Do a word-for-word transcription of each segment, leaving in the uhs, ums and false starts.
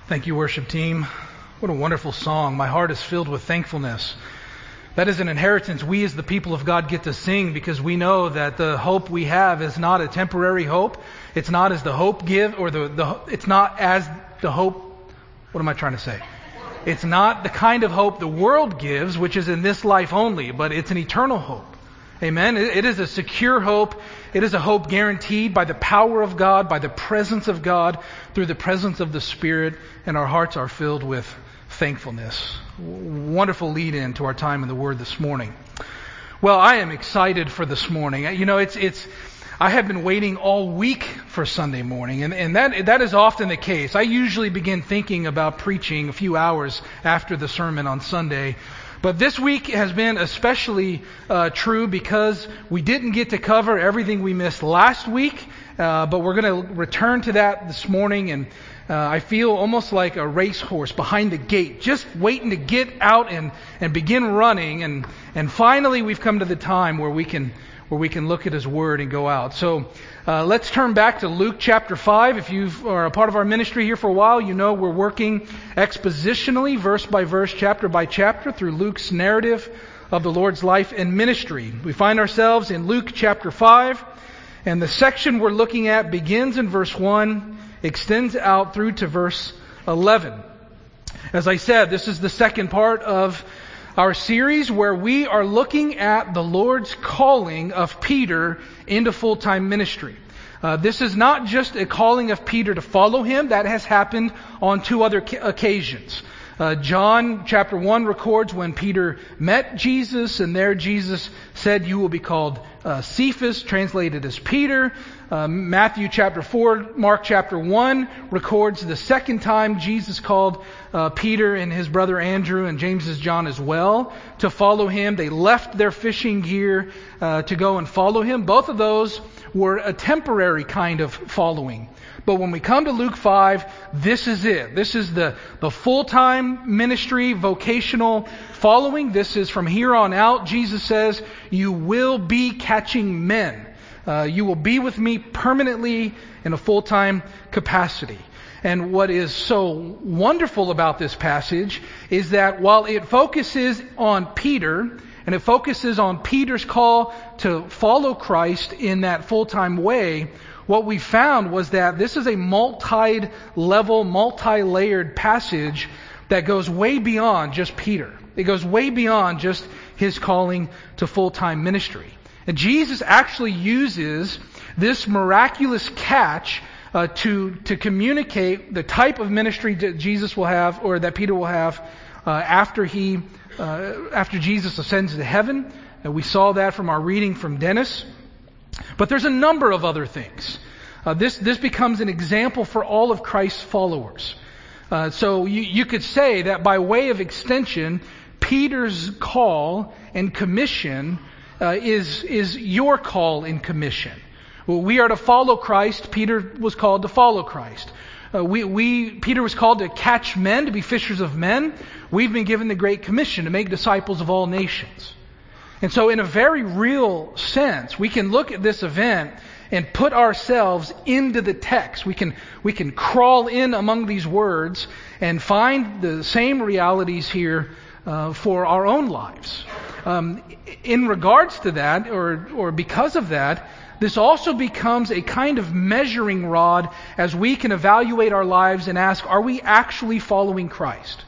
Thank you, worship team. What a wonderful song. My heart is filled with thankfulness. That is an inheritance we as the people of God get to sing because we know that the hope we have is not a temporary hope. It's not as the hope give or the, the it's not as the hope. What am I trying to say? It's not the kind of hope the world gives, which is in this life only, but it's an eternal hope. Amen. It, it is a secure hope. It is a hope guaranteed by the power of God, by the presence of God, through the presence of the Spirit, and our hearts are filled with thankfulness. Wonderful lead in to our time in the Word this morning. Well, I am excited for this morning. You know, it's, it's, I have been waiting all week for Sunday morning, and, and that, that is often the case. I usually begin thinking about preaching a few hours after the sermon on Sunday. But this week has been especially uh, true because we didn't get to cover everything we missed last week, uh, but we're going to return to that this morning, and uh, I feel almost like a racehorse behind the gate, just waiting to get out and, and begin running, and, and finally we've come to the time where we can where we can look at His Word and go out. So uh, let's turn back to Luke chapter five. If you are a part of our ministry here for a while, you know we're working expositionally, verse by verse, chapter by chapter, through Luke's narrative of the Lord's life and ministry. We find ourselves in Luke chapter five, and the section we're looking at begins in verse one, extends out through to verse eleven. As I said, this is the second part of our series where we are looking at the Lord's calling of Peter into full-time ministry. Uh, this is not just a calling of Peter to follow Him. That has happened on two other occasions. Uh, John chapter one records when Peter met Jesus, and there Jesus said, "You will be called uh, Cephas," translated as Peter. Uh, Matthew chapter four, Mark chapter one records the second time Jesus called uh, Peter and his brother Andrew and James's John as well to follow Him. They left their fishing gear uh, to go and follow Him. Both of those were a temporary kind of following. But when we come to Luke five, this is it. This is the, the full-time ministry, vocational following. This is from here on out. Jesus says, you will be catching men. Uh, you will be with me permanently in a full-time capacity. And what is so wonderful about this passage is that while it focuses on Peter, and it focuses on Peter's call to follow Christ in that full-time way, what we found was that this is a multi-level, multi-layered passage that goes way beyond just Peter. It goes way beyond just his calling to full-time ministry. And Jesus actually uses this miraculous catch uh, to to communicate the type of ministry that Jesus will have, or that Peter will have, uh, after he uh, after Jesus ascends to heaven. And we saw that from our reading from Dennis. But there's a number of other things. Uh, this this becomes an example for all of Christ's followers. Uh, so you, you could say that by way of extension, Peter's call and commission uh, is is your call and commission. Well, we are to follow Christ. Peter was called to follow Christ. Uh, we we Peter was called to catch men, to be fishers of men. We've been given the Great Commission to make disciples of all nations. And so in a very real sense, we can look at this event and put ourselves into the text. We can we can crawl in among these words and find the same realities here uh, for our own lives. Um, in regards to that, or or because of that, this also becomes a kind of measuring rod as we can evaluate our lives and ask, are we actually following Christ?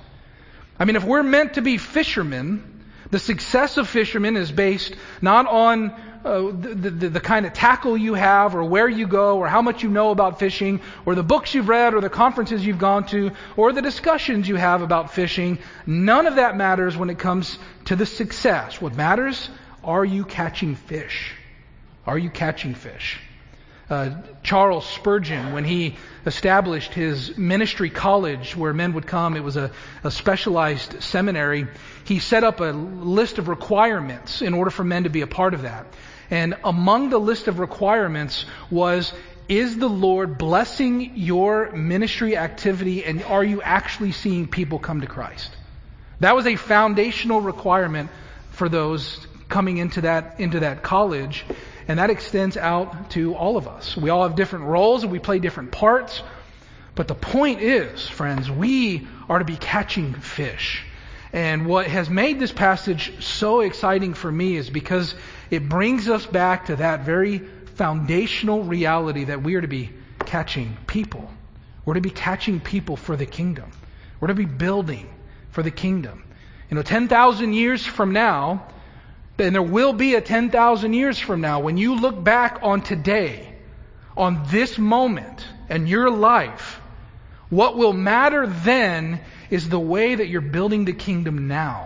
I mean, if we're meant to be fishermen, the success of fishermen is based not on uh, the, the, the kind of tackle you have, or where you go, or how much you know about fishing, or the books you've read, or the conferences you've gone to, or the discussions you have about fishing. None of that matters when it comes to the success. What matters, are you catching fish? Are you catching fish? Uh, Charles Spurgeon, when he established his ministry college where men would come, it was a, a specialized seminary, he set up a list of requirements in order for men to be a part of that. And among the list of requirements was, is the Lord blessing your ministry activity, and are you actually seeing people come to Christ? That was a foundational requirement for those coming into that into that college. And that extends out to all of us. We all have different roles and we play different parts. But the point is, friends, we are to be catching fish. And what has made this passage so exciting for me is because it brings us back to that very foundational reality that we are to be catching people. We're to be catching people for the kingdom. We're to be building for the kingdom. You know, ten thousand years from now, and there will be a ten thousand years from now, when you look back on today, on this moment and your life, what will matter then is the way that you're building the kingdom now.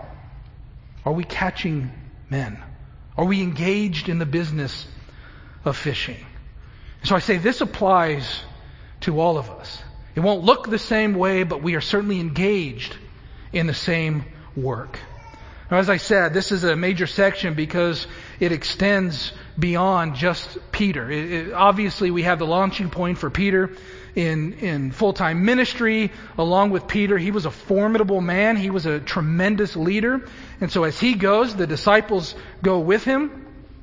Are we catching men? Are we engaged in the business of fishing? So I say this applies to all of us. It won't look the same way, but we are certainly engaged in the same work. Now, as I said, this is a major section because it extends beyond just Peter. It, it, obviously, we have the launching point for Peter in, in full-time ministry. Along with Peter, he was a formidable man. He was a tremendous leader. And so as he goes, the disciples go with him.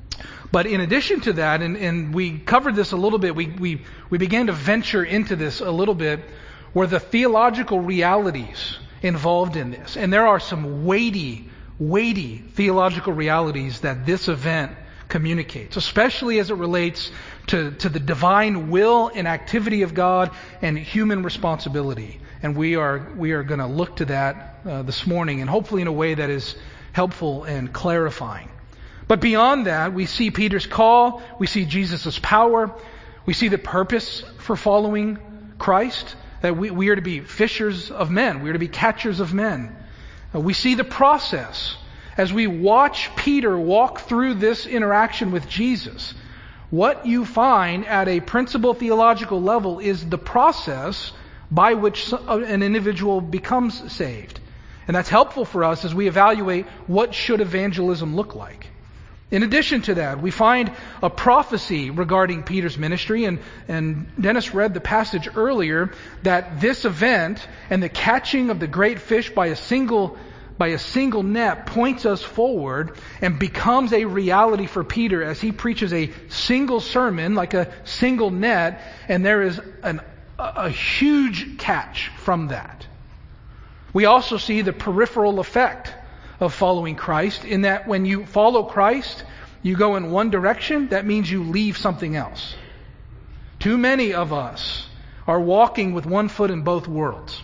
But in addition to that, and, and we covered this a little bit, we, we, we began to venture into this a little bit, were the theological realities involved in this. And there are some weighty, weighty theological realities that this event communicates, especially as it relates to, to the divine will and activity of God and human responsibility. And we are we are going to look to that uh, this morning, and hopefully in a way that is helpful and clarifying. But beyond that, we see Peter's call, we see Jesus' power, we see the purpose for following Christ, that we, we are to be fishers of men, we are to be catchers of men. Uh, we see the process as we watch Peter walk through this interaction with Jesus. What you find at a principal theological level is the process by which an individual becomes saved. And that's helpful for us as we evaluate what should evangelism look like. In addition to that, we find a prophecy regarding Peter's ministry, and, and Dennis read the passage earlier that this event and the catching of the great fish by a single by a single net points us forward and becomes a reality for Peter as he preaches a single sermon, like a single net, and there is an, a huge catch from that. We also see the peripheral effect of following Christ, in that when you follow Christ, you go in one direction, that means you leave something else. Too many of us are walking with one foot in both worlds.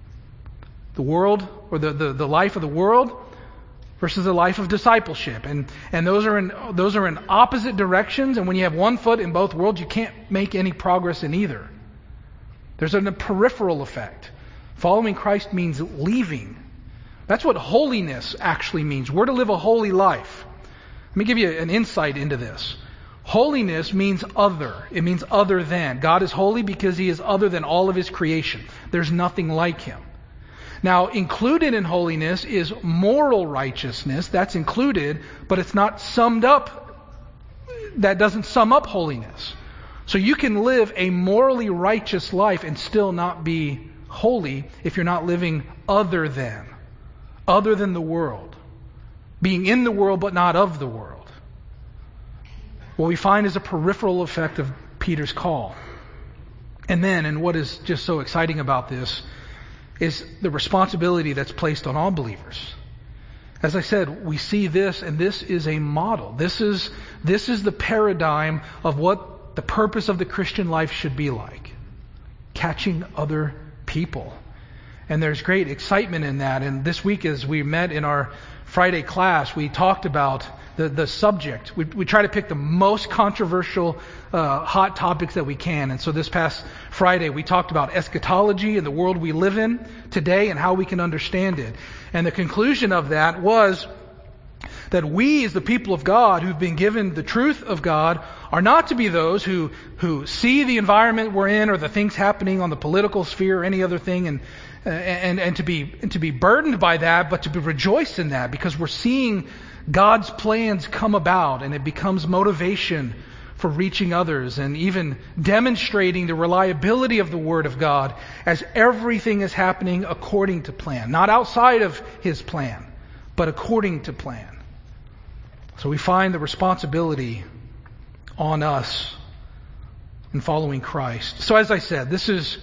The world, or the, the, the life of the world, versus the life of discipleship. And and those are in those are in opposite directions, and when you have one foot in both worlds, you can't make any progress in either. There's a peripheral effect. Following Christ means leaving. That's what holiness actually means. We're to live a holy life. Let me give you an insight into this. Holiness means other. It means other than. God is holy because He is other than all of His creation. There's nothing like Him. Now, included in holiness is moral righteousness. That's included, but it's not summed up. That doesn't sum up holiness. So you can live a morally righteous life and still not be holy if you're not living other than. Other than the world. Being in the world but not of the world. What we find is a peripheral effect of Peter's call. And then, and what is just so exciting about this, is the responsibility that's placed on all believers. As I said, we see this, and this is a model. This is, this is the paradigm of what the purpose of the Christian life should be like. Catching other people. And there's great excitement in that. And this week as we met in our Friday class, we talked about the, the subject. We, we try to pick the most controversial, uh, hot topics that we can. And so this past Friday, we talked about eschatology and the world we live in today and how we can understand it. And the conclusion of that was that we as the people of God who've been given the truth of God are not to be those who, who see the environment we're in or the things happening on the political sphere or any other thing and and, and to be and to be burdened by that, but to be rejoiced in that because we're seeing God's plans come about and it becomes motivation for reaching others and even demonstrating the reliability of the Word of God as everything is happening according to plan. Not outside of His plan, but according to plan. So we find the responsibility on us in following Christ. So as I said, this is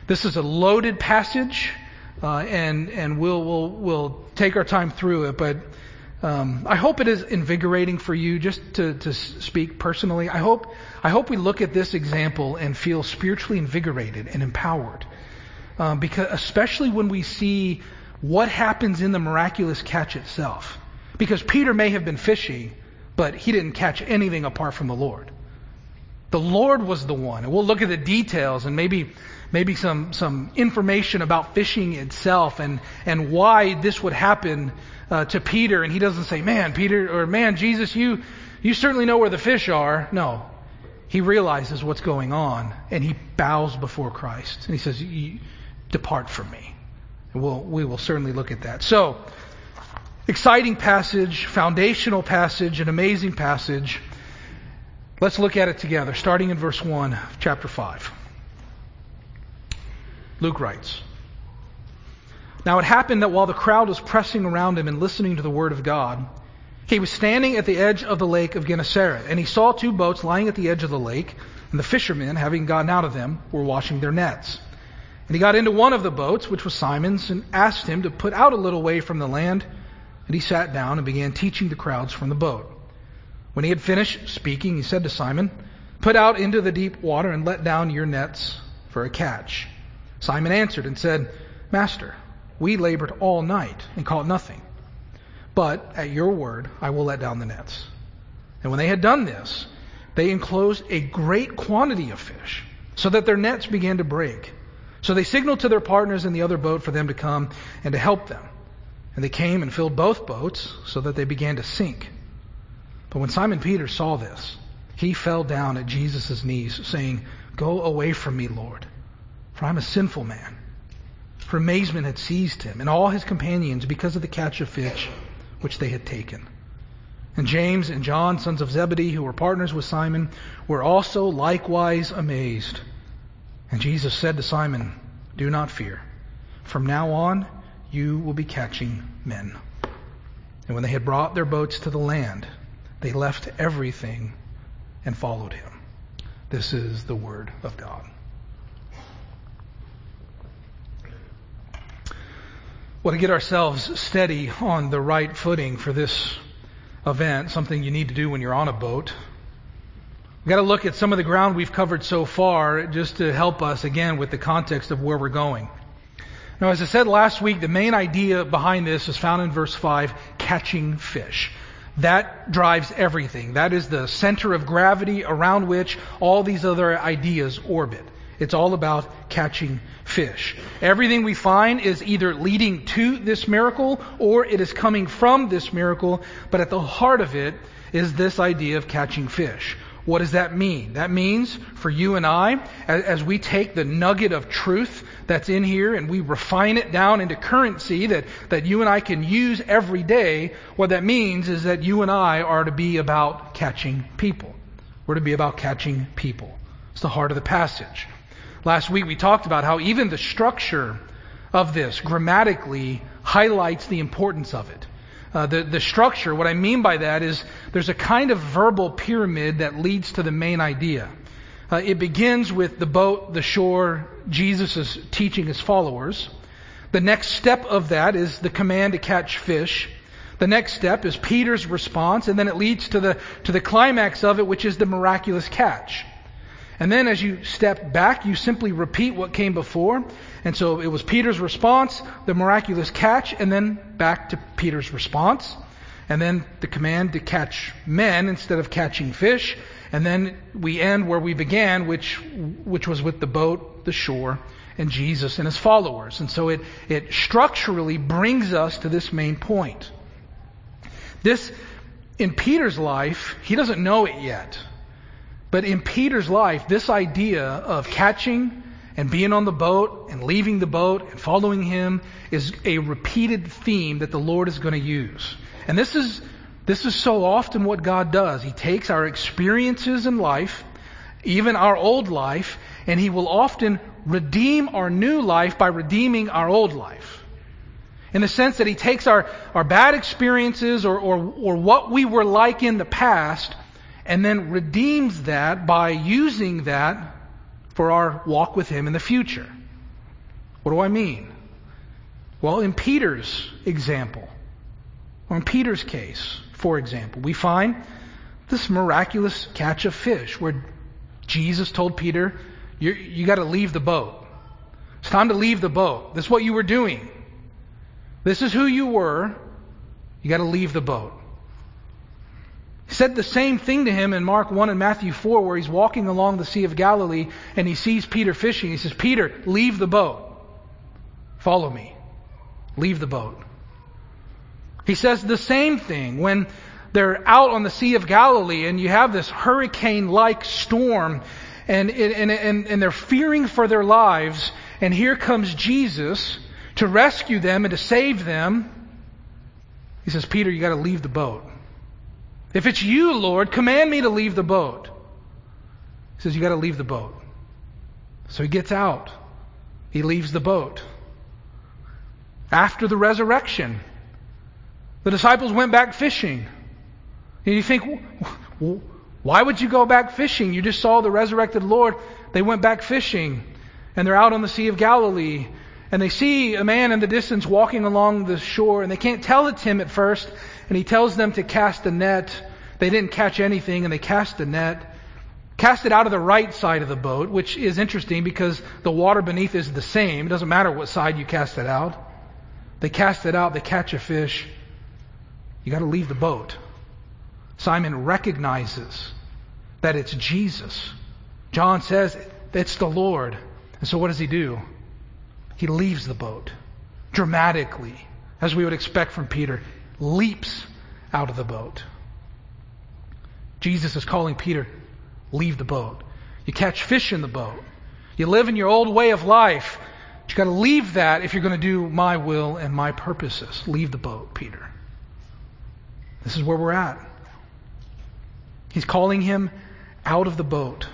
This is a loaded passage, uh, and and we'll we'll we'll take our time through it. But um, I hope it is invigorating for you. Just to to speak personally, I hope I hope we look at this example and feel spiritually invigorated and empowered, um, because especially when we see what happens in the miraculous catch itself. Because Peter may have been fishing, but he didn't catch anything apart from the Lord. The Lord was the one. And we'll look at the details and maybe maybe some, some information about fishing itself and, and why this would happen uh, to Peter. And he doesn't say, man, Peter, or man, Jesus, you, you certainly know where the fish are. No. He realizes what's going on and he bows before Christ. And he says, depart from me. And we'll, we will certainly look at that. So, exciting passage, foundational passage, an amazing passage. Let's look at it together, starting in verse one of chapter five. Luke writes, Now it happened that while the crowd was pressing around him and listening to the word of God, he was standing at the edge of the lake of Gennesaret, and he saw two boats lying at the edge of the lake, and the fishermen, having gotten out of them, were washing their nets. And he got into one of the boats, which was Simon's, and asked him to put out a little way from the land. And he sat down and began teaching the crowds from the boat. When he had finished speaking, he said to Simon, Put out into the deep water and let down your nets for a catch. Simon answered and said, Master, we labored all night and caught nothing. But at your word, I will let down the nets. And when they had done this, they enclosed a great quantity of fish, so that their nets began to break. So they signaled to their partners in the other boat for them to come and to help them. And they came and filled both boats, so that they began to sink. But when Simon Peter saw this, he fell down at Jesus' knees, saying, Go away from me, Lord, for I'm a sinful man. For amazement had seized him and all his companions because of the catch of fish which they had taken. And James and John, sons of Zebedee, who were partners with Simon, were also likewise amazed. And Jesus said to Simon, Do not fear. From now on, you will be catching men. And when they had brought their boats to the land, they left everything and followed him. This is the word of God. Well, to get ourselves steady on the right footing for this event, something you need to do when you're on a boat, we've got to look at some of the ground we've covered so far just to help us, again, with the context of where we're going. Now, as I said last week, the main idea behind this is found in verse five, catching fish. That drives everything. That is the center of gravity around which all these other ideas orbit. It's all about catching fish. Everything we find is either leading to this miracle or it is coming from this miracle, but at the heart of it is this idea of catching fish. What does that mean? That means for you and I, as we take the nugget of truth that's in here and we refine it down into currency that, that you and I can use every day, what that means is that you and I are to be about catching people. We're to be about catching people. It's the heart of the passage. Last week we talked about how even the structure of this grammatically highlights the importance of it. Uh, the, the structure, what I mean by that is there's a kind of verbal pyramid that leads to the main idea. Uh, it begins with the boat, the shore, Jesus is teaching his followers. The next step of that is the command to catch fish. The next step is Peter's response, and then it leads to the, to the climax of it, which is the miraculous catch. And then as you step back, you simply repeat what came before. And so it was Peter's response, the miraculous catch, and then back to Peter's response. And then the command to catch men instead of catching fish. And then we end where we began, which which was with the boat, the shore, and Jesus and his followers. And so it, it structurally brings us to this main point. This, in Peter's life, he doesn't know it yet. But in Peter's life, this idea of catching and being on the boat and leaving the boat and following him is a repeated theme that the Lord is going to use. And this is this is so often what God does. He takes our experiences in life, even our old life, and he will often redeem our new life by redeeming our old life. In the sense that he takes our, our bad experiences or, or, or what we were like in the past and then redeems that by using that for our walk with him in the future. What do I mean? Well, in Peter's example, or in Peter's case, for example, we find this miraculous catch of fish where Jesus told Peter, you you got to leave the boat. It's time to leave the boat. This is what you were doing. This is who you were. You got to leave the boat. He said the same thing to him in Mark one and Matthew four, where he's walking along the Sea of Galilee and he sees Peter fishing. He says, Peter, leave the boat. Follow me. Leave the boat. He says the same thing when they're out on the Sea of Galilee and you have this hurricane-like storm and, and, and, and they're fearing for their lives. And here comes Jesus to rescue them and to save them. He says, Peter, you got to leave the boat. If it's you, Lord, command me to leave the boat. He says, you got to leave the boat. So he gets out. He leaves the boat. After the resurrection, the disciples went back fishing. And you think, why would you go back fishing? You just saw the resurrected Lord. They went back fishing. And they're out on the Sea of Galilee. And they see a man in the distance walking along the shore. And they can't tell it's him at first. And he tells them to cast a net. They didn't catch anything, and they cast a net. Cast it out of the right side of the boat, which is interesting because the water beneath is the same. It doesn't matter what side you cast it out. They cast it out, they catch a fish. You got to leave the boat. Simon recognizes that it's Jesus. John says it's the Lord. And so what does he do? He leaves the boat dramatically, as we would expect from Peter. Leaps out of the boat. Jesus is calling Peter, leave the boat. You catch fish in the boat. You live in your old way of life. But you got to leave that if you're going to do my will and my purposes. Leave the boat, Peter. This is where we're at. He's calling him out of the boat.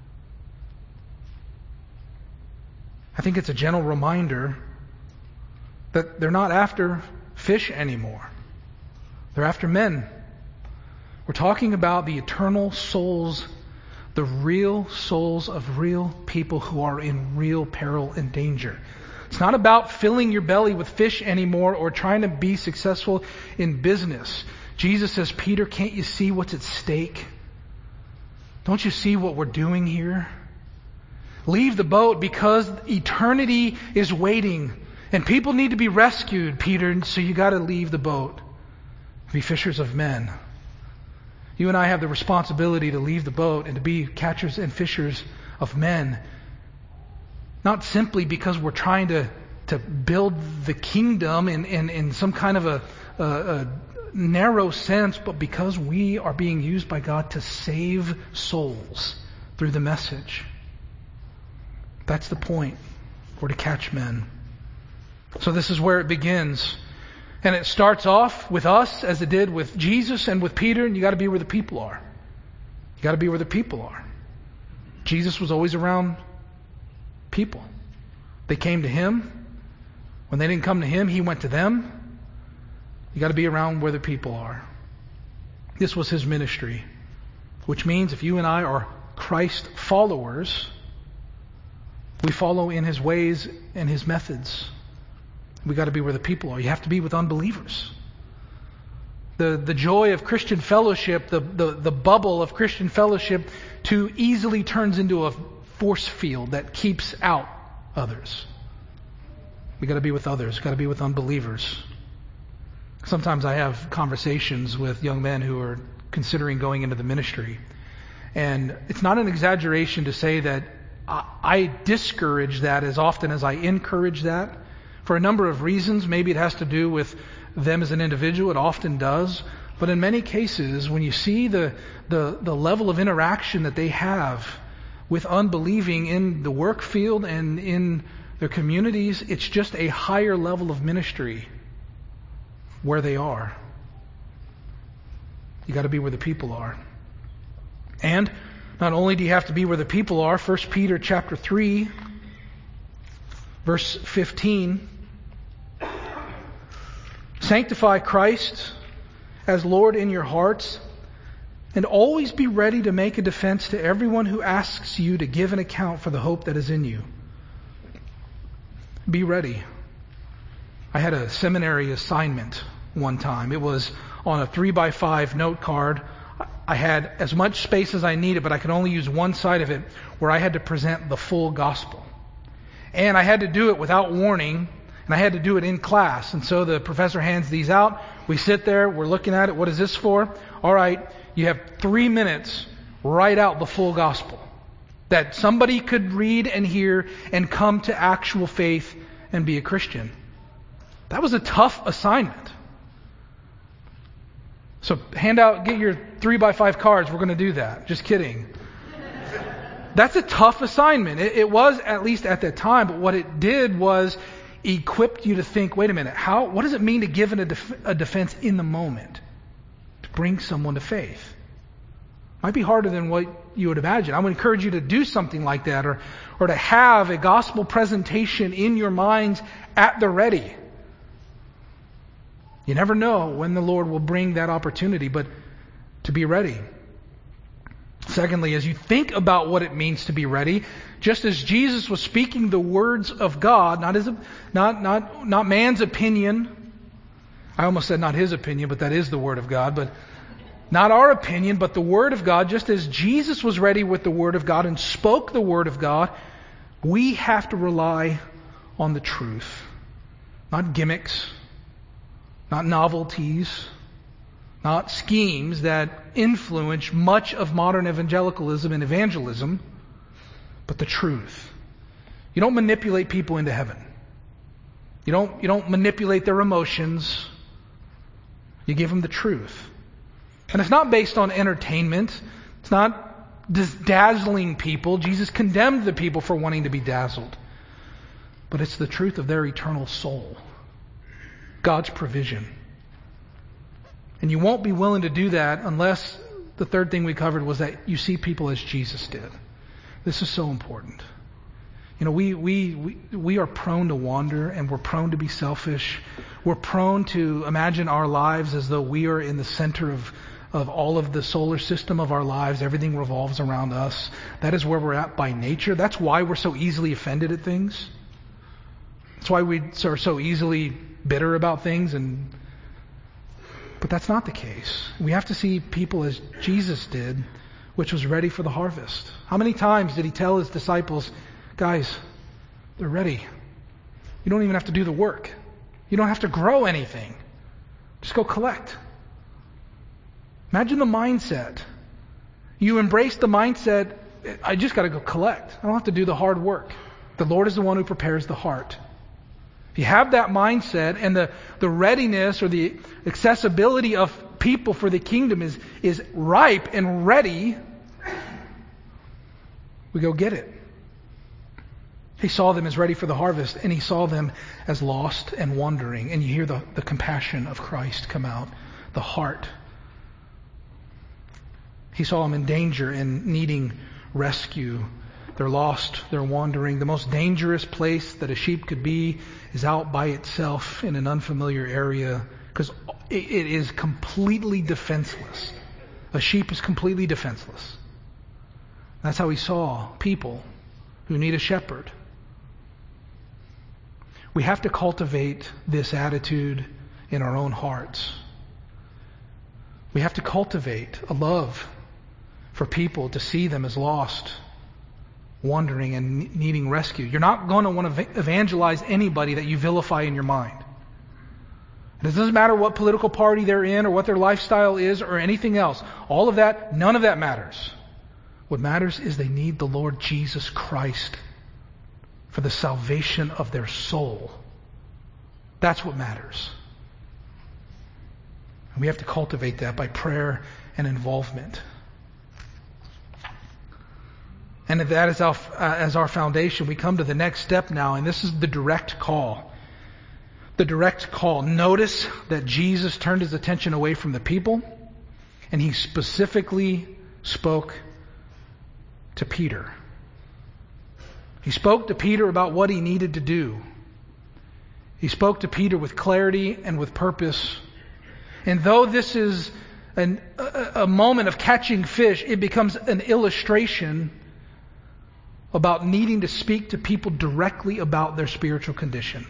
I think it's a gentle reminder that they're not after fish anymore. They're after men. We're talking about the eternal souls, the real souls of real people who are in real peril and danger. It's not about filling your belly with fish anymore or trying to be successful in business. Jesus says, Peter, can't you see what's at stake? Don't you see what we're doing here? Leave the boat because eternity is waiting and people need to be rescued, Peter, so you got to leave the boat. Be fishers of men. You and I have the responsibility to leave the boat and to be catchers and fishers of men. Not simply because we're trying to, to build the kingdom in, in, in some kind of a, a, a narrow sense, but because we are being used by God to save souls through the message. That's the point. We're to catch men. So this is where it begins. And it starts off with us as it did with Jesus and with Peter, and you got to be where the people are. You got to be where the people are. Jesus was always around people. They came to him. When they didn't come to him, he went to them. You got to be around where the people are. This was his ministry, which means if you and I are Christ followers, we follow in his ways and his methods. We got to be where the people are. You have to be with unbelievers. The the joy of Christian fellowship, the, the, the bubble of Christian fellowship too easily turns into a force field that keeps out others. We got to be with others. Got to be with unbelievers. Sometimes I have conversations with young men who are considering going into the ministry. And it's not an exaggeration to say that I, I discourage that as often as I encourage that. For a number of reasons. Maybe it has to do with them as an individual. It often does. But in many cases, when you see the, the, the level of interaction that they have with unbelieving in the work field and in their communities, it's just a higher level of ministry where they are. You got to be where the people are. And not only do you have to be where the people are, First Peter chapter three, verse fifteen, sanctify Christ as Lord in your hearts, and always be ready to make a defense to everyone who asks you to give an account for the hope that is in you. Be ready. I had a seminary assignment one time. It was on a three by five note card. I had as much space as I needed, but I could only use one side of it where I had to present the full gospel. And I had to do it without warning, and I had to do it in class. And so the professor hands these out. We sit there, we're looking at it. What is this for? All right, you have three minutes, write out the full gospel that somebody could read and hear and come to actual faith and be a Christian. That was a tough assignment. So hand out, get your three by five cards. We're going to do that. Just kidding. That's a tough assignment. It, it was, at least at that time, but what it did was equipped you to think, wait a minute, how? What does it mean to give a, def- a defense in the moment? To bring someone to faith. Might be harder than what you would imagine. I would encourage you to do something like that, or, or to have a gospel presentation in your minds at the ready. You never know when the Lord will bring that opportunity, but to be ready. Secondly, as you think about what it means to be ready, just as Jesus was speaking the words of God, not his, not not not man's opinion. I almost said not his opinion, but that is the word of God. But not our opinion, but the word of God. Just as Jesus was ready with the word of God and spoke the word of God, we have to rely on the truth, not gimmicks, not novelties, not schemes that influence much of modern evangelicalism and evangelism, but the truth. You don't manipulate people into heaven. You don't, you don't manipulate their emotions. You give them the truth. And it's not based on entertainment. It's not just dazzling people. Jesus condemned the people for wanting to be dazzled. But it's the truth of their eternal soul. God's provision. And you won't be willing to do that unless the third thing we covered was that you see people as Jesus did. This is so important. You know, we, we, we, we are prone to wander, and we're prone to be selfish. We're prone to imagine our lives as though we are in the center of, of all of the solar system of our lives. Everything revolves around us. That is where we're at by nature. That's why we're so easily offended at things. That's why we are so easily bitter about things. And But that's not the case. We have to see people as Jesus did, which was ready for the harvest. How many times did he tell his disciples, guys, they're ready. You don't even have to do the work. You don't have to grow anything. Just go collect. Imagine the mindset. You embrace the mindset, I just got to go collect. I don't have to do the hard work. The Lord is the one who prepares the heart. If you have that mindset and the, the readiness or the accessibility of people for the kingdom is, is ripe and ready, we go get it. He saw them as ready for the harvest, and he saw them as lost and wandering. And you hear the, the compassion of Christ come out, the heart. He saw them in danger and needing rescue. They're lost, they're wandering. The most dangerous place that a sheep could be is out by itself in an unfamiliar area, because it, it is completely defenseless. A sheep is completely defenseless. That's how he saw people who need a shepherd. We have to cultivate this attitude in our own hearts. We have to cultivate a love for people, to see them as lost, wandering, and needing rescue. You're not going to want to evangelize anybody that you vilify in your mind. It doesn't matter what political party they're in or what their lifestyle is or anything else. All of that, none of that matters. What matters is they need the Lord Jesus Christ for the salvation of their soul. That's what matters. And we have to cultivate that by prayer and involvement. And if that is our, uh, as our foundation, we come to the next step now, and this is the direct call. The direct call. Notice that Jesus turned his attention away from the people, and he specifically spoke to Peter. He spoke to Peter about what he needed to do. He spoke to Peter with clarity and with purpose. And though this is an, a, a moment of catching fish, it becomes an illustration about needing to speak to people directly about their spiritual condition.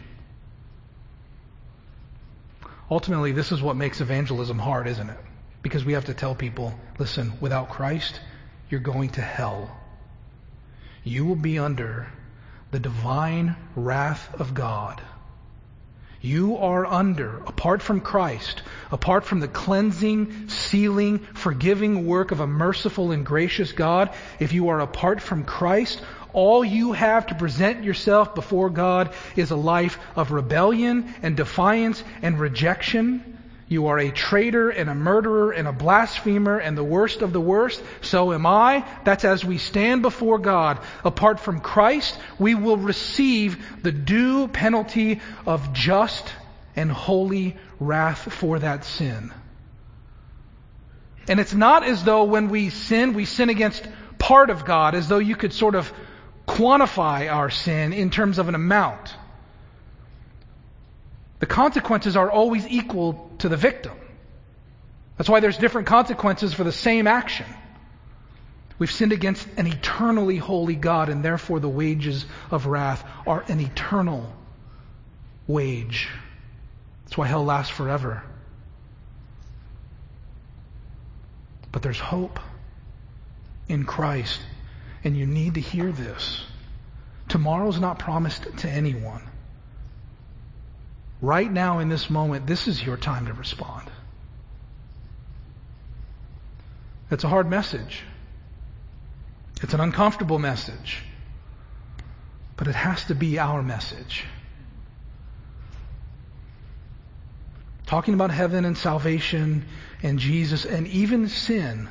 Ultimately, this is what makes evangelism hard, isn't it? Because we have to tell people, listen, without Christ, you're going to hell. You will be under the divine wrath of God. You are under, apart from Christ, apart from the cleansing, sealing, forgiving work of a merciful and gracious God, if you are apart from Christ, all you have to present yourself before God is a life of rebellion and defiance and rejection. You are a traitor and a murderer and a blasphemer and the worst of the worst. So am I. That's as we stand before God. Apart from Christ, we will receive the due penalty of just and holy wrath for that sin. And it's not as though when we sin, we sin against part of God, as though you could sort of quantify our sin in terms of an amount. The consequences are always equal to the victim. That's why there's different consequences for the same action. We've sinned against an eternally holy God, and therefore the wages of wrath are an eternal wage. That's why hell lasts forever. But there's hope in Christ, and you need to hear this. Tomorrow's not promised to anyone. Right now, in this moment, this is your time to respond. It's a hard message. It's an uncomfortable message. But it has to be our message. Talking about heaven and salvation and Jesus and even sin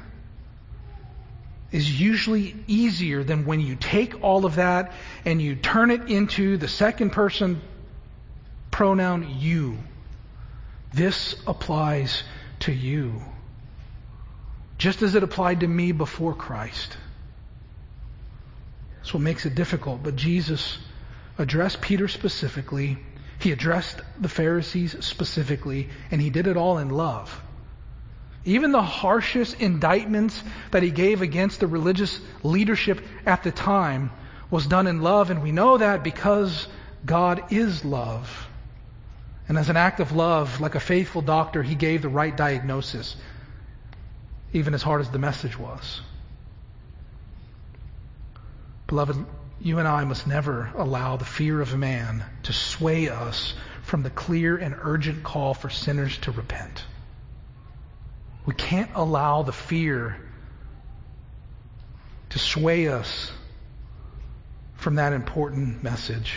is usually easier than when you take all of that and you turn it into the second person pronoun you. This applies to you, just as it applied to me before Christ. That's what makes it difficult. But Jesus addressed Peter specifically. He addressed the Pharisees specifically, and he did it all in love. Even the harshest indictments that he gave against the religious leadership at the time was done in love, and we know that because God is love. And as an act of love, like a faithful doctor, he gave the right diagnosis, even as hard as the message was. Beloved, you and I must never allow the fear of man to sway us from the clear and urgent call for sinners to repent. We can't allow the fear to sway us from that important message.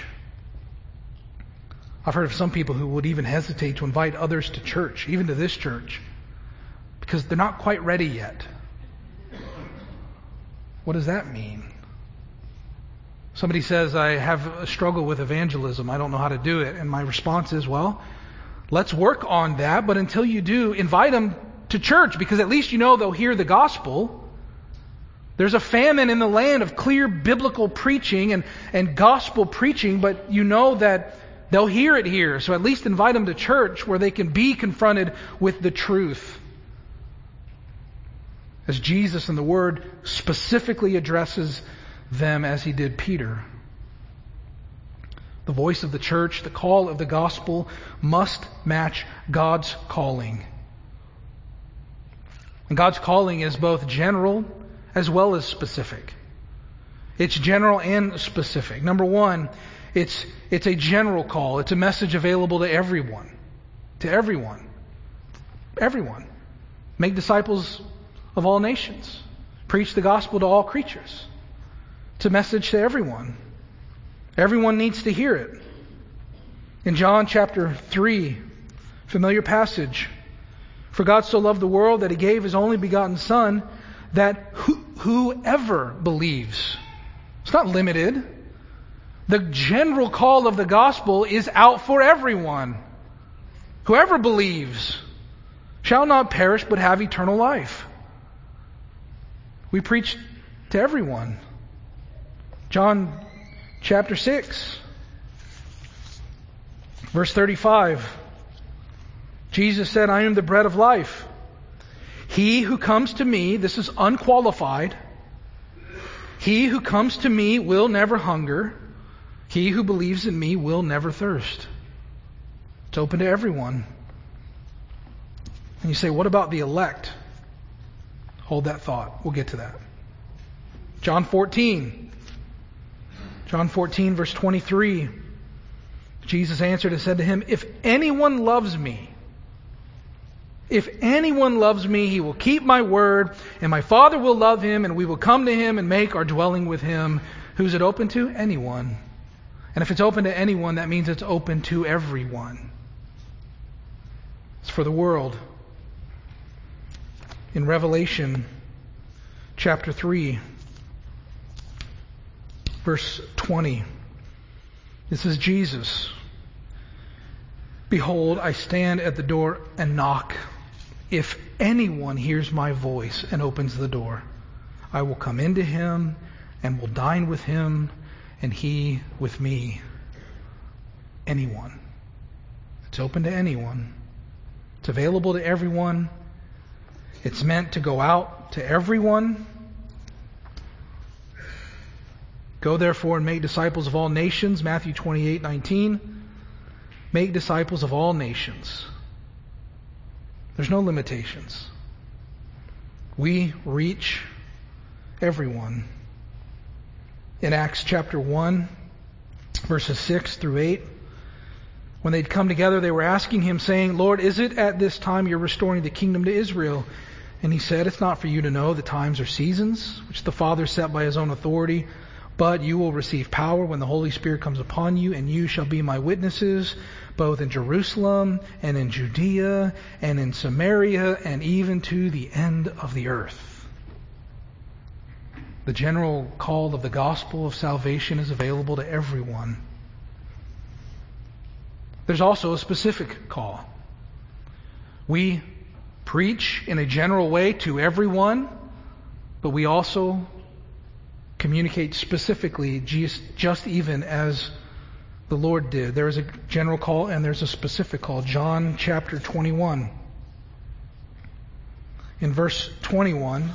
I've heard of some people who would even hesitate to invite others to church, even to this church, because they're not quite ready yet. What does that mean? Somebody says, I have a struggle with evangelism. I don't know how to do it. And my response is, well, let's work on that. But until you do, invite them to church, because at least you know they'll hear the gospel. There's a famine in the land of clear biblical preaching and, and gospel preaching, but you know that they'll hear it here. So at least invite them to church where they can be confronted with the truth. As Jesus in the Word specifically addresses them as he did Peter. The voice of the church, the call of the gospel, must match God's calling. And God's calling is both general as well as specific. It's general and specific. Number one, it's it's a general call. It's a message available to everyone. To everyone. Everyone. Make disciples of all nations. Preach the gospel to all creatures. It's a message to everyone. Everyone needs to hear it. In John chapter three, familiar passage. For God so loved the world that he gave his only begotten Son, that who, whoever believes. It's not limited. The general call of the gospel is out for everyone. Whoever believes shall not perish but have eternal life. We preach to everyone. John chapter six, verse thirty-five. Jesus said, I am the bread of life. He who comes to me, this is unqualified, He who comes to me will never hunger. He who believes in me will never thirst. It's open to everyone. And you say, what about the elect? Hold that thought. We'll get to that. John fourteen. John fourteen, verse twenty-three. Jesus answered and said to him, if anyone loves me, if anyone loves me, he will keep my word, and my Father will love him, and we will come to him and make our dwelling with him. Who's it open to? Anyone. And if it's open to anyone, that means it's open to everyone. It's for the world. In Revelation chapter three, verse twenty, this is Jesus. Behold, I stand at the door and knock. If anyone hears my voice and opens the door, I will come into him and will dine with him, and he with me. Anyone. It's open to anyone. It's available to everyone. It's meant to go out to everyone. Go therefore and make disciples of all nations, Matthew twenty-eight nineteen. Make disciples of all nations. There's no limitations. We reach everyone. In Acts chapter one, verses six through eight, when they'd come together, they were asking him, saying, Lord, is it at this time you're restoring the kingdom to Israel? And he said, it's not for you to know the times or seasons, which the Father set by his own authority, but you will receive power when the Holy Spirit comes upon you, and you shall be my witnesses, both in Jerusalem and in Judea and in Samaria and even to the end of the earth. The general call of the gospel of salvation is available to everyone. There's also a specific call. We preach in a general way to everyone, but we also communicate specifically, just, just even as the Lord did. There is a general call and there's a specific call. John chapter twenty-one. In verse twenty-one,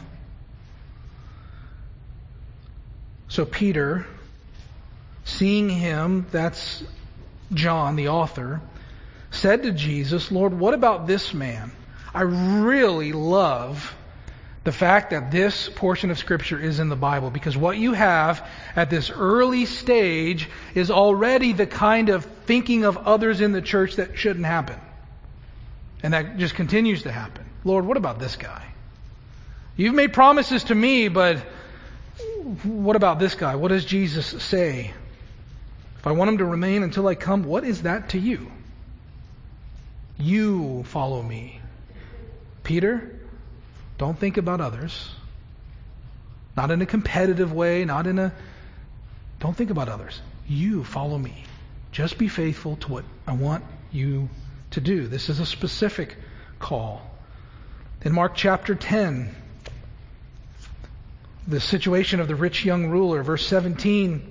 so Peter, seeing him, that's John, the author, said to Jesus, Lord, what about this man? I really love the fact that this portion of Scripture is in the Bible, because what you have at this early stage is already the kind of thinking of others in the church that shouldn't happen. And that just continues to happen. Lord, what about this guy? You've made promises to me, but what about this guy? What does Jesus say? If I want him to remain until I come, what is that to you? You follow me. Peter, don't think about others. Not in a competitive way, not in a... Don't think about others. You follow me. Just be faithful to what I want you to do. This is a specific call. In Mark chapter ten, the situation of the rich young ruler, verse seventeen,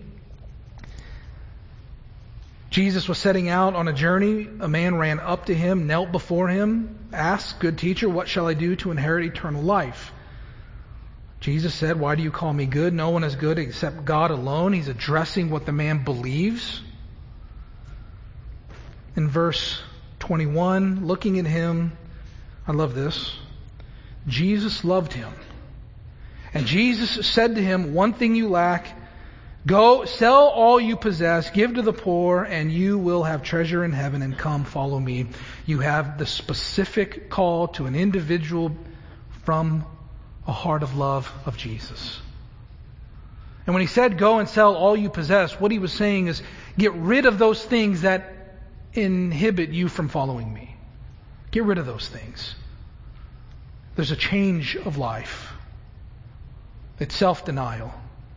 Jesus was setting out on a journey. A man ran up to him, knelt before him, asked, Good teacher, what shall I do to inherit eternal life? Jesus said, Why do you call me good? No one is good except God alone. He's addressing what the man believes. In verse twenty-one, looking at him, I love this. Jesus loved him. And Jesus said to him, One thing you lack. Go, sell all you possess, give to the poor, and you will have treasure in heaven, and come follow me. You have the specific call to an individual from a heart of love of Jesus. And when he said, go and sell all you possess, what he was saying is, get rid of those things that inhibit you from following me. Get rid of those things. There's a change of life. It's self-denial.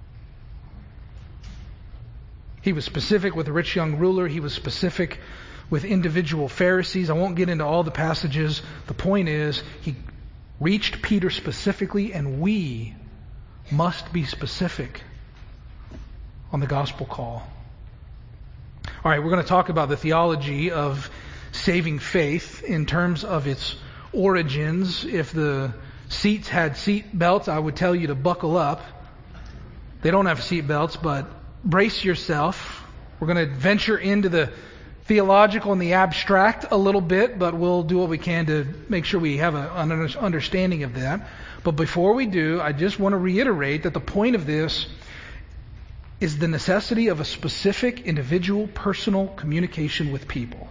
He was specific with the rich young ruler. He was specific with individual Pharisees. I won't get into all the passages. The point is, he reached Peter specifically, and we must be specific on the gospel call. All right, we're going to talk about the theology of saving faith in terms of its origins. If the seats had seat belts, I would tell you to buckle up. They don't have seat belts, but brace yourself. We're going to venture into the theological and the abstract a little bit, but we'll do what we can to make sure we have a, an understanding of that. But before we do, I just want to reiterate that the point of this is the necessity of a specific individual personal communication with people.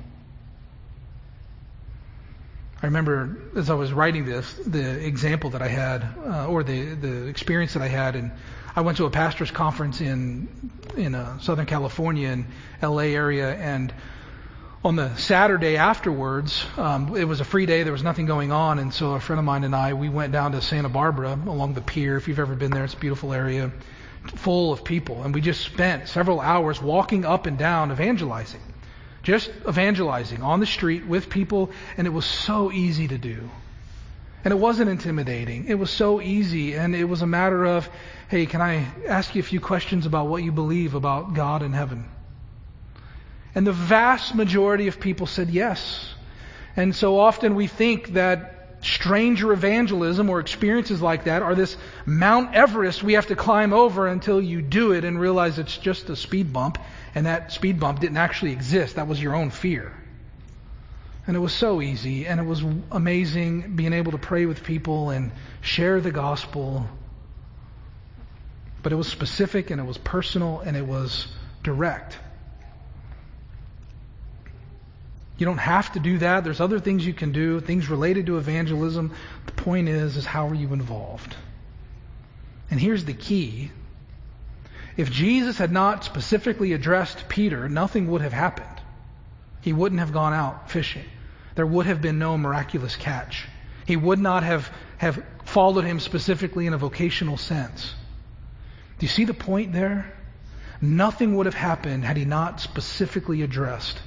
I remember as I was writing this, the example that I had, uh, or the, the experience that I had, and I went to a pastor's conference in in uh, Southern California, in L A area, and on the Saturday afterwards, um, it was a free day, there was nothing going on, and so a friend of mine and I, we went down to Santa Barbara along the pier. If you've ever been there, it's a beautiful area, full of people, and we just spent several hours walking up and down evangelizing. Just evangelizing on the street with people, and it was so easy to do. And it wasn't intimidating. It was so easy, and it was a matter of, hey, can I ask you a few questions about what you believe about God and heaven? And the vast majority of people said yes. And so often we think that stranger evangelism or experiences like that are this Mount Everest we have to climb over until you do it and realize it's just a speed bump. And that speed bump didn't actually exist. That was your own fear. And it was so easy, and it was amazing being able to pray with people and share the gospel. But it was specific, and it was personal, and it was direct. You don't have to do that. There's other things you can do, things related to evangelism. The point is, is how are you involved? And here's the key. If Jesus had not specifically addressed Peter, nothing would have happened. He wouldn't have gone out fishing. There would have been no miraculous catch. He would not have, have followed him specifically in a vocational sense. Do you see the point there? Nothing would have happened had he not specifically addressed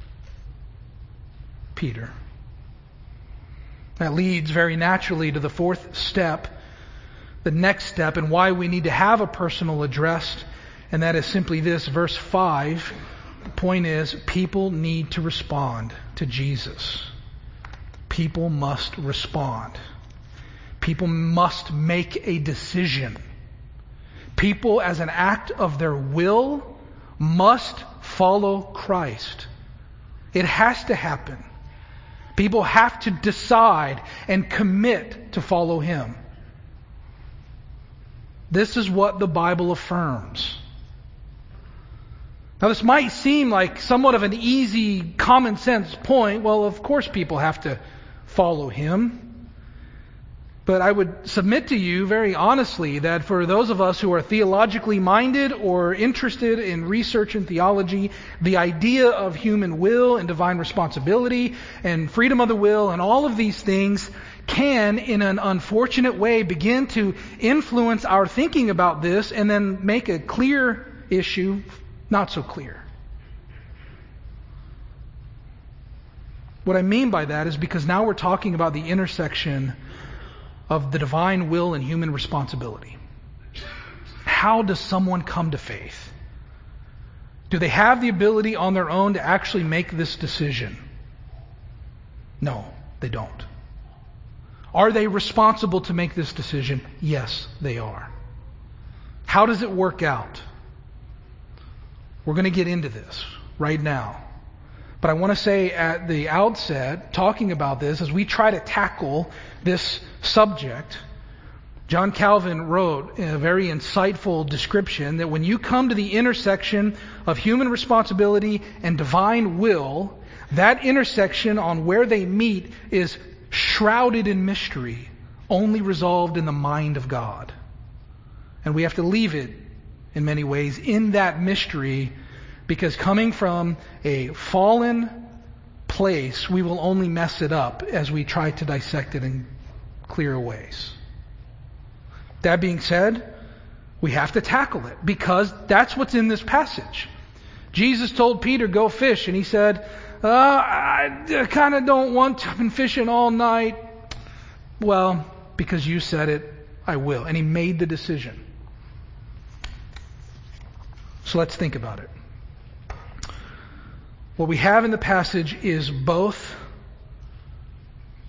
Peter. That leads very naturally to the fourth step, the next step, and why we need to have a personal address, and that is simply this, verse five. The point is, people need to respond to Jesus. People must respond. People must make a decision. People, as an act of their will, must follow Christ. It has to happen. People have to decide and commit to follow Him. This is what the Bible affirms. Now, this might seem like somewhat of an easy, common sense point. Well, of course people have to follow Him. But I would submit to you very honestly that for those of us who are theologically minded or interested in research and theology, the idea of human will and divine responsibility and freedom of the will and all of these things can, in an unfortunate way, begin to influence our thinking about this and then make a clear issue not so clear. What I mean by that is because now we're talking about the intersection of the divine will and human responsibility. How does someone come to faith? Do they have the ability on their own to actually make this decision? No, they don't. Are they responsible to make this decision? Yes, they are. How does it work out? We're going to get into this right now. But I want to say at the outset, talking about this, as we try to tackle this subject, John Calvin wrote a very insightful description that when you come to the intersection of human responsibility and divine will, that intersection on where they meet is shrouded in mystery, only resolved in the mind of God. And we have to leave it, in many ways, in that mystery, because coming from a fallen place, we will only mess it up as we try to dissect it in clearer ways. That being said, we have to tackle it because that's what's in this passage. Jesus told Peter, go fish, and he said, uh, I kind of don't want to. I've been fishing all night. Well, because you said it, I will. And he made the decision. So let's think about it. What we have in the passage is both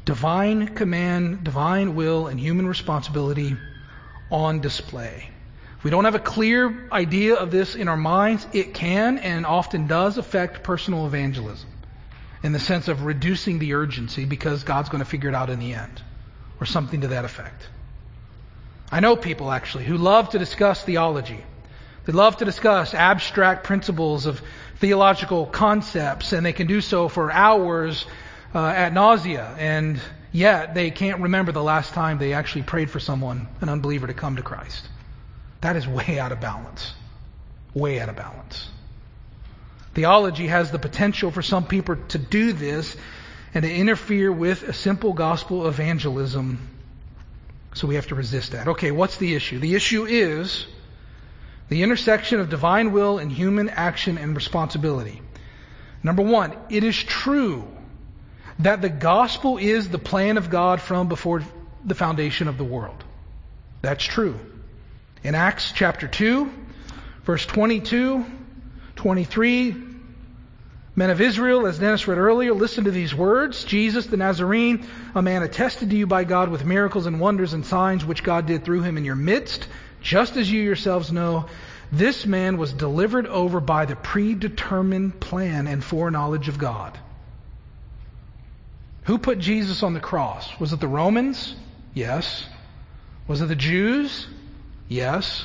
divine command, divine will, and human responsibility on display. If we don't have a clear idea of this in our minds, it can and often does affect personal evangelism in the sense of reducing the urgency because God's going to figure it out in the end, or something to that effect. I know people actually who love to discuss theology. They love to discuss abstract principles of theological concepts, and they can do so for hours uh, ad nausea, and yet they can't remember the last time they actually prayed for someone, an unbeliever, to come to Christ. That is way out of balance. Way out of balance. Theology has the potential for some people to do this and to interfere with a simple gospel evangelism. So we have to resist that. Okay, what's the issue? The issue is the intersection of divine will and human action and responsibility. Number one, it is true that the gospel is the plan of God from before the foundation of the world. That's true. In Acts chapter two, verse twenty-two, twenty-three, men of Israel, as Dennis read earlier, listen to these words. Jesus the Nazarene, a man attested to you by God with miracles and wonders and signs which God did through him in your midst, just as you yourselves know. This man was delivered over by the predetermined plan and foreknowledge of God. Who put Jesus on the cross? Was it the Romans? Yes. Was it the Jews? Yes.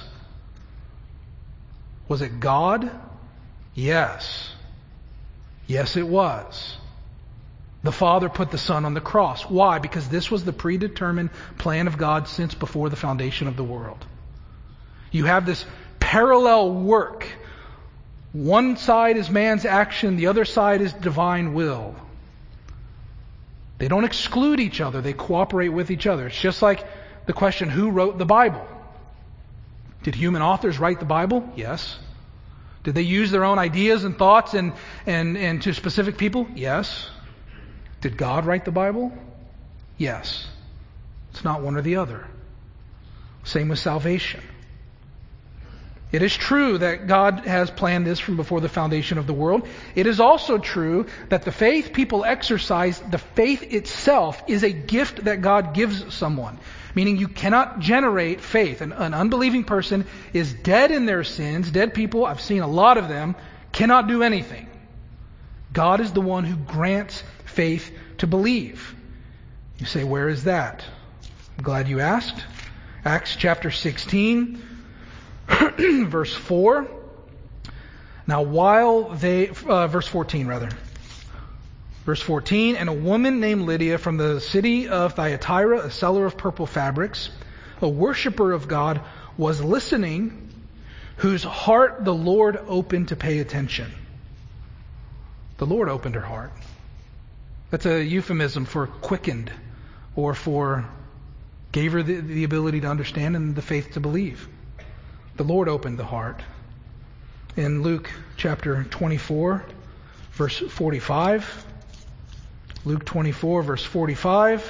Was it God? Yes. Yes, it was. The Father put the Son on the cross. Why? Because this was the predetermined plan of God since before the foundation of the world. You have this parallel work. One side is man's action, the other side is divine will. They don't exclude each other, they cooperate with each other. It's just like the question, who wrote the Bible? Did human authors write the Bible? Yes. Did they use their own ideas and thoughts and, and, and to specific people? Yes. Did God write the Bible? Yes. It's not one or the other. Same with salvation. It is true that God has planned this from before the foundation of the world. It is also true that the faith people exercise, the faith itself, is a gift that God gives someone. Meaning you cannot generate faith. An, an unbelieving person is dead in their sins. Dead people, I've seen a lot of them, cannot do anything. God is the one who grants faith to believe. You say, where is that? I'm glad you asked. Acts chapter sixteen, verse four. Now while they, uh, verse fourteen rather. Verse fourteen, and a woman named Lydia from the city of Thyatira, a seller of purple fabrics, a worshiper of God, was listening, whose heart the Lord opened to pay attention. The Lord opened her heart. That's a euphemism for quickened, or for gave her the, the ability to understand and the faith to believe. The Lord opened the heart. In Luke chapter twenty-four, verse forty-five, Luke twenty-four, verse forty-five.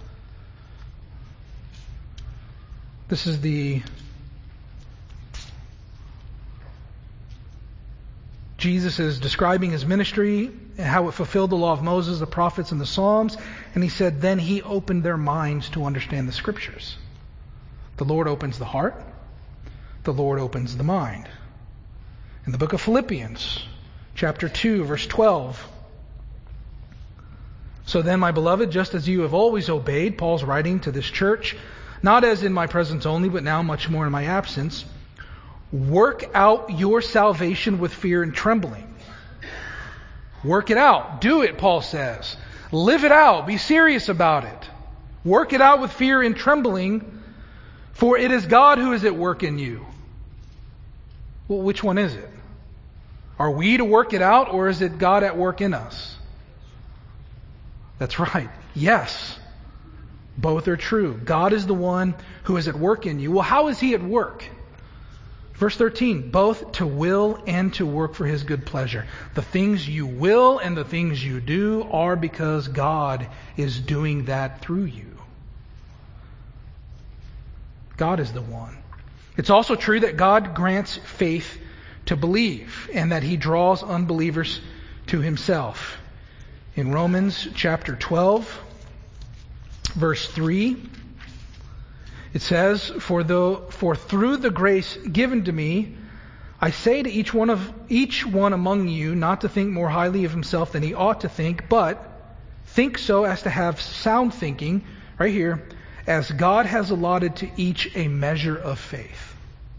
This is the Jesus is describing his ministry and how it fulfilled the law of Moses, the prophets, and the Psalms. And he said, then he opened their minds to understand the Scriptures. The Lord opens the heart. The Lord opens the mind. In the book of Philippians, chapter two, verse twelve. So then, my beloved, just as you have always obeyed, Paul's writing to this church, not as in my presence only, but now much more in my absence, work out your salvation with fear and trembling. Work it out. Do it, Paul says. Live it out. Be serious about it. Work it out with fear and trembling, for it is God who is at work in you. Well, which one is it? Are we to work it out, or is it God at work in us? That's right. Yes. Both are true. God is the one who is at work in you. Well, how is he at work? Verse thirteen, both to will and to work for his good pleasure. The things you will and the things you do are because God is doing that through you. God is the one. It's also true that God grants faith to believe and that he draws unbelievers to himself. In Romans chapter twelve, verse three, It says, for though, for through the grace given to me, I say to each one of each one among you not to think more highly of himself than he ought to think, but think so as to have sound thinking, right here, as God has allotted to each a measure of faith.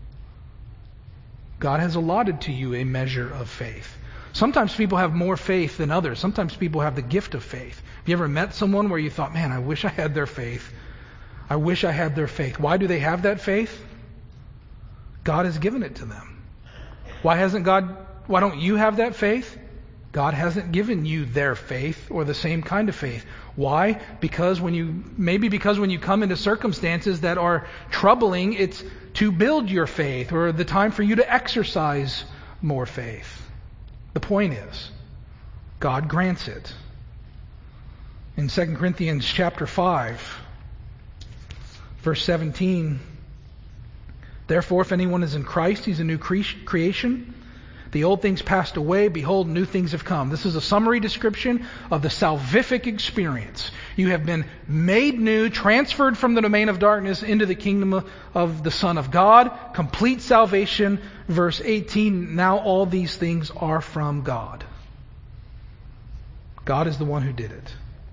God has allotted to you a measure of faith. Sometimes people have more faith than others. Sometimes people have the gift of faith. Have you ever met someone where you thought, man, I wish I had their faith. I wish I had their faith. Why do they have that faith? God has given it to them. Why hasn't God, why don't you have that faith? God hasn't given you their faith or the same kind of faith. Why? Because when you, maybe because when you come into circumstances that are troubling, it's to build your faith or the time for you to exercise more faith. The point is, God grants it. In Second Corinthians chapter five, verse seventeen, therefore, if anyone is in Christ, he's a new cre- creation. The old things passed away. Behold, new things have come. This is a summary description of the salvific experience. You have been made new, transferred from the domain of darkness into the kingdom of the Son of God. Complete salvation. Verse eighteen, now all these things are from God. God is the one who did it.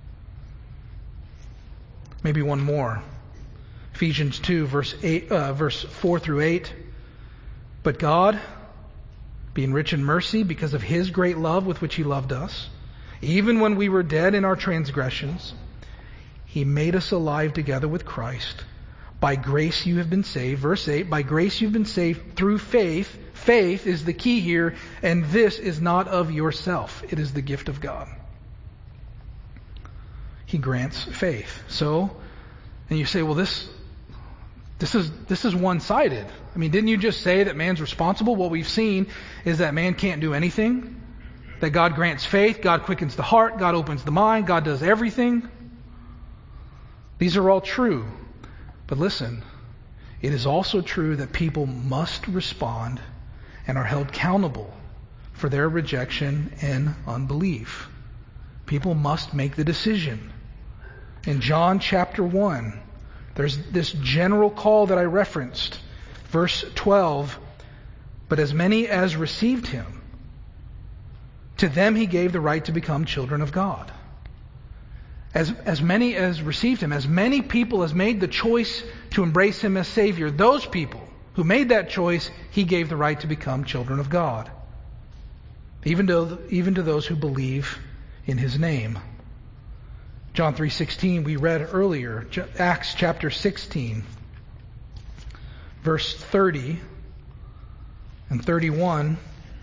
Maybe one more. Ephesians two, verse eight, uh, verse four through eight. But God, being rich in mercy because of His great love with which He loved us, even when we were dead in our transgressions, He made us alive together with Christ. By grace you have been saved. Verse eight, by grace you've been saved through faith. Faith is the key here, and this is not of yourself. It is the gift of God. He grants faith. So, and you say, well, this This is this is one-sided. I mean, didn't you just say that man's responsible? What we've seen is that man can't do anything. That God grants faith, God quickens the heart, God opens the mind, God does everything. These are all true. But listen, it is also true that people must respond and are held accountable for their rejection and unbelief. People must make the decision. In John chapter one, there's this general call that I referenced. Verse twelve, but as many as received Him, to them He gave the right to become children of God. As, as many as received Him, as many people as made the choice to embrace Him as Savior, those people who made that choice, He gave the right to become children of God. Even to, even to those who believe in His name. John three sixteen we read earlier, Acts chapter sixteen, verse thirty and thirty-one.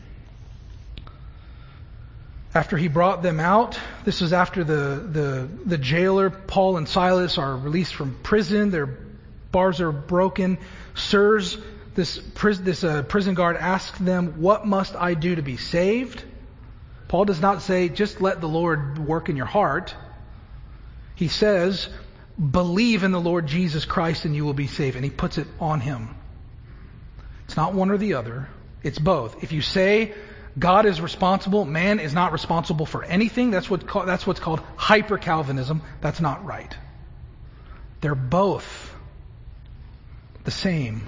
After He brought them out, this is after the, the, the jailer, Paul and Silas, are released from prison. Their bars are broken. Sirs, this, this uh, prison guard asks them, what must I do to be saved? Paul does not say, just let the Lord work in your heart. He says, believe in the Lord Jesus Christ and you will be saved. And he puts it on him. It's not one or the other. It's both. If you say God is responsible, man is not responsible for anything, that's what that's what's called hyper-Calvinism. That's not right. They're both the same.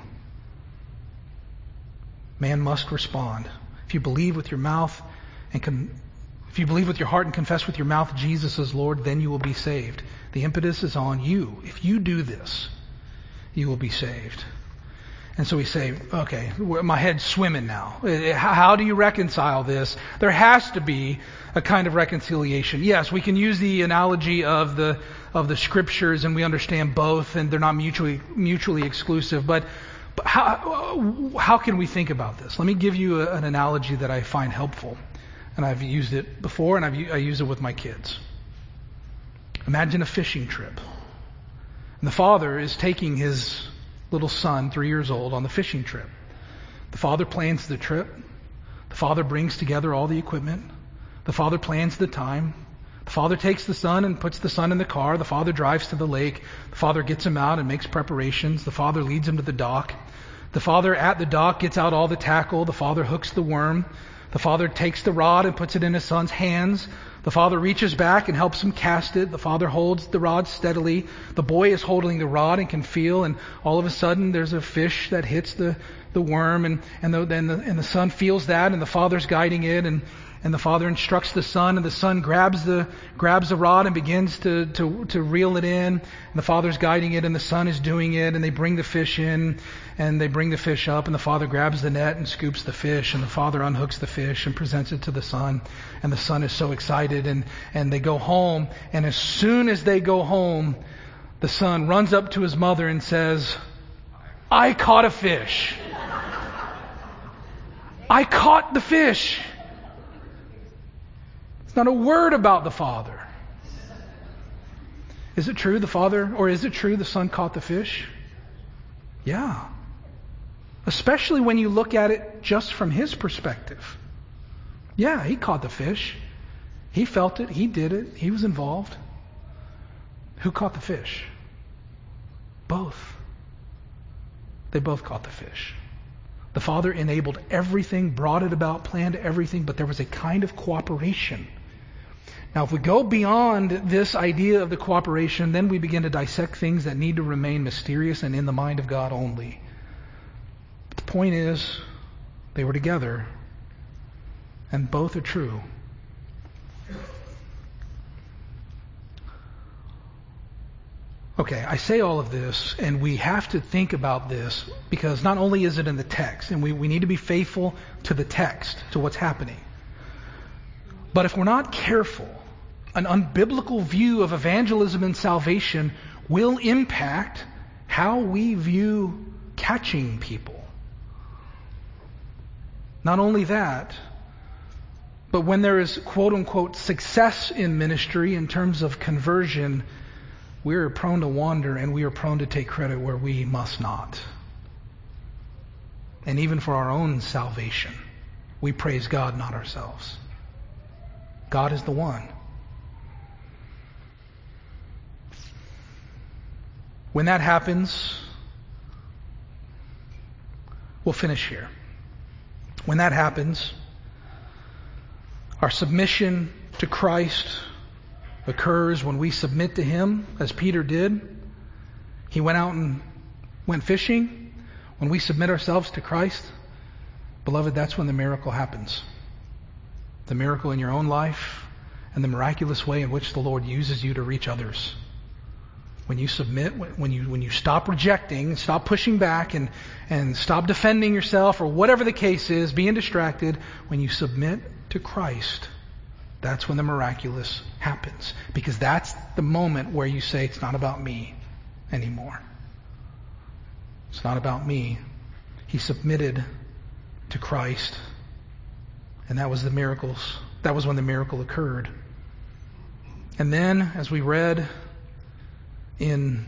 Man must respond. If you believe with your mouth and con- if you believe with your heart and confess with your mouth Jesus is Lord, then you will be saved. The impetus is on you. If you do this, you will be saved. And so we say, okay, my head's swimming now. How do you reconcile this? There has to be a kind of reconciliation. Yes, we can use the analogy of the of the scriptures, and we understand both, and they're not mutually mutually exclusive. But, but how how can we think about this? Let me give you a, an analogy that I find helpful, and I've used it before, and I've I use it with my kids. Imagine a fishing trip, and the father is taking his little son, three years old, on the fishing trip. The father plans the trip. The father brings together all the equipment. The father plans the time. The father takes the son and puts the son in the car. The father drives to the lake. The father gets him out and makes preparations. The father leads him to the dock. The father at the dock gets out all the tackle. The father hooks the worm. The father takes the rod and puts it in his son's hands. The father reaches back and helps him cast it. The father holds the rod steadily. The boy is holding the rod and can feel, and all of a sudden there's a fish that hits the, the worm, and, and, the, and, the, and the son feels that, and the father's guiding it, and, and the father instructs the son, and the son grabs the grabs the rod and begins to, to, to reel it in. And the father's guiding it, and the son is doing it, and they bring the fish in, and they bring the fish up, and the father grabs the net and scoops the fish, and the father unhooks the fish and presents it to the son, and the son is so excited, and, and they go home, and as soon as they go home, the son runs up to his mother and says, "I caught a fish. I caught the fish." Not a word about the father. Is it true the father, or is it true the son caught the fish? Yeah. Especially when you look at it just from his perspective. Yeah, he caught the fish. He felt it. He did it. He was involved. Who caught the fish? Both. They both caught the fish. The father enabled everything, brought it about, planned everything, but there was a kind of cooperation. Now, if we go beyond this idea of the cooperation, then we begin to dissect things that need to remain mysterious and in the mind of God only. But the point is, they were together, and both are true. Okay, I say all of this, and we have to think about this, because not only is it in the text, and we, we need to be faithful to the text, to what's happening. But if we're not careful, an unbiblical view of evangelism and salvation will impact how we view catching people. Not only that, but when there is quote-unquote success in ministry in terms of conversion, we are prone to wander, and we are prone to take credit where we must not. And even for our own salvation, we praise God, not ourselves. God is the one. When that happens, we'll finish here. When that happens, our submission to Christ occurs when we submit to Him, as Peter did. He went out and went fishing. When we submit ourselves to Christ, beloved, that's when the miracle happens. The miracle in your own life and the miraculous way in which the Lord uses you to reach others. When you submit, when you when you stop rejecting, stop pushing back, and, and stop defending yourself, or whatever the case is, being distracted, when you submit to Christ, that's when the miraculous happens. Because that's the moment where you say, it's not about me anymore. It's not about me. He submitted to Christ. And that was the miracles. That was when the miracle occurred. And then, as we read in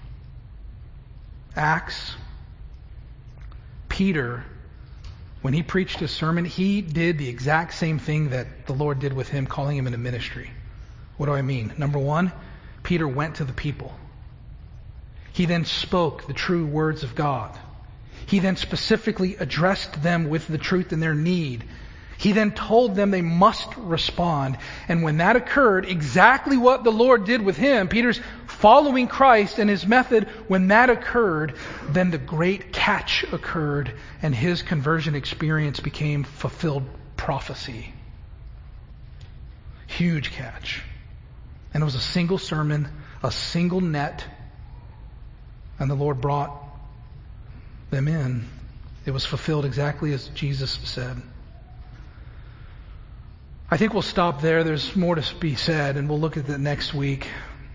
Acts, Peter, when he preached his sermon, he did the exact same thing that the Lord did with him, calling him into ministry. What do I mean? Number one, Peter went to the people. He then spoke the true words of God. He then specifically addressed them with the truth in their need. He then told them they must respond. And when that occurred, exactly what the Lord did with him, Peter's following Christ and his method, when that occurred, then the great catch occurred, and his conversion experience became fulfilled prophecy. Huge catch. And it was a single sermon, a single net, and the Lord brought them in. It was fulfilled exactly as Jesus said. I think we'll stop there. There's more to be said, and we'll look at that next week.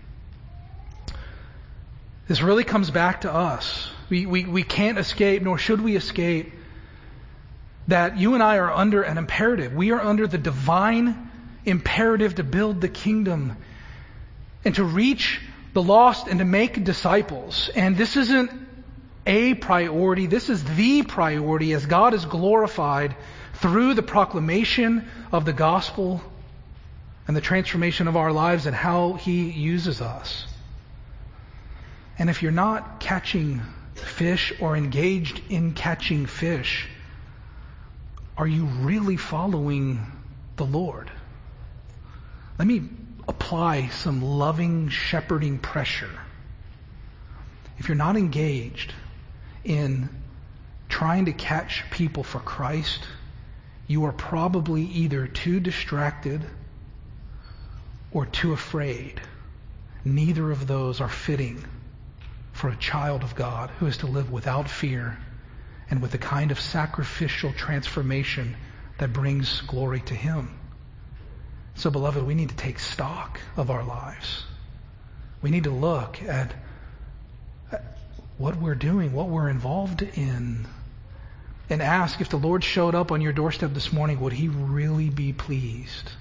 This really comes back to us. We, we, we can't escape, nor should we escape, that you and I are under an imperative. We are under the divine imperative to build the kingdom and to reach the lost and to make disciples. And this isn't a priority. This is the priority as God is glorified through the proclamation of the gospel and the transformation of our lives and how He uses us. And if you're not catching fish or engaged in catching fish, are you really following the Lord? Let me apply some loving, shepherding pressure. If you're not engaged in trying to catch people for Christ, you are probably either too distracted or too afraid. Neither of those are fitting for a child of God who is to live without fear and with the kind of sacrificial transformation that brings glory to Him. So, beloved, we need to take stock of our lives. We need to look at what we're doing, what we're involved in, and ask, if the Lord showed up on your doorstep this morning, would He really be pleased?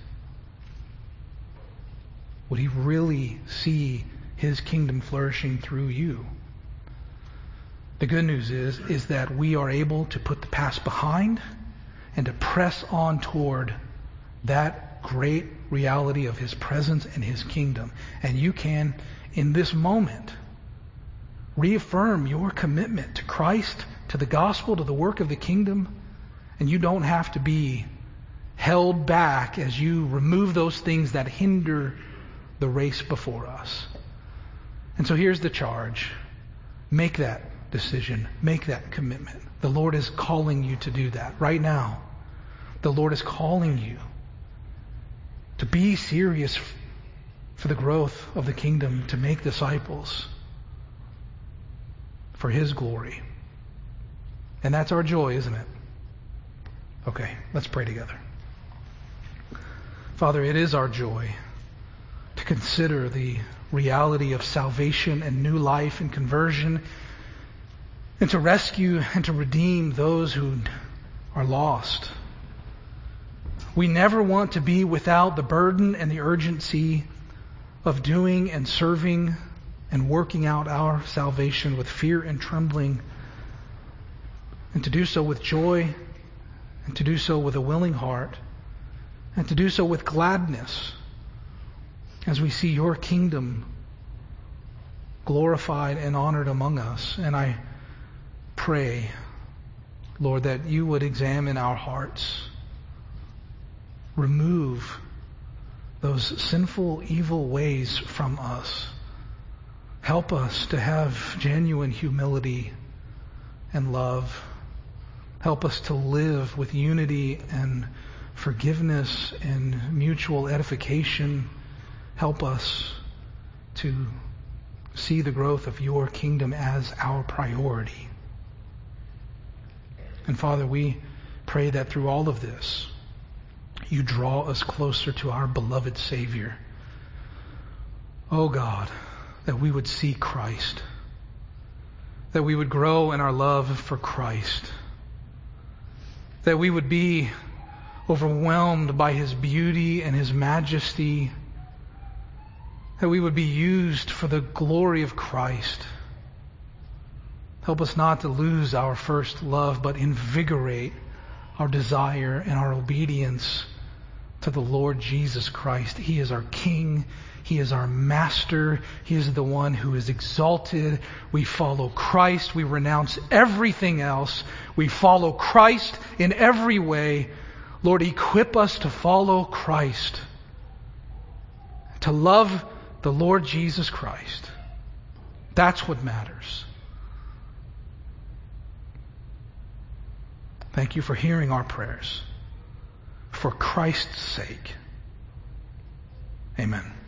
Would He really see His kingdom flourishing through you? The good news is, is that we are able to put the past behind and to press on toward that great reality of His presence and His kingdom. And you can, in this moment, reaffirm your commitment to Christ, to the gospel, to the work of the kingdom, and you don't have to be held back as you remove those things that hinder the race before us. And so here's the charge. Make that decision. Make that commitment. The Lord is calling you to do that right now. The Lord is calling you to be serious for the growth of the kingdom, to make disciples for His glory. And that's our joy, isn't it? Okay, let's pray together. Father, it is our joy to consider the reality of salvation and new life and conversion, and to rescue and to redeem those who are lost. We never want to be without the burden and the urgency of doing and serving and working out our salvation with fear and trembling, and to do so with joy, and to do so with a willing heart, and to do so with gladness as we see Your kingdom glorified and honored among us. And I pray, Lord, that You would examine our hearts, remove those sinful, evil ways from us. Help us to have genuine humility and love. Help us to live with unity and forgiveness and mutual edification. Help us to see the growth of Your kingdom as our priority. And Father, we pray that through all of this, You draw us closer to our beloved Savior. Oh God, that we would see Christ, that we would grow in our love for Christ, that we would be overwhelmed by His beauty and His majesty, that we would be used for the glory of Christ. Help us not to lose our first love, but invigorate our desire and our obedience to the Lord Jesus Christ. He is our King. He is our Master. He is the one who is exalted. We follow Christ. We renounce everything else. We follow Christ in every way. Lord, equip us to follow Christ, to love the Lord Jesus Christ. That's what matters. Thank You for hearing our prayers. For Christ's sake. Amen.